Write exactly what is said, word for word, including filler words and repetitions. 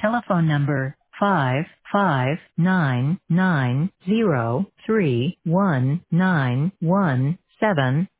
telephone number five five nine nine zero three one nine one seven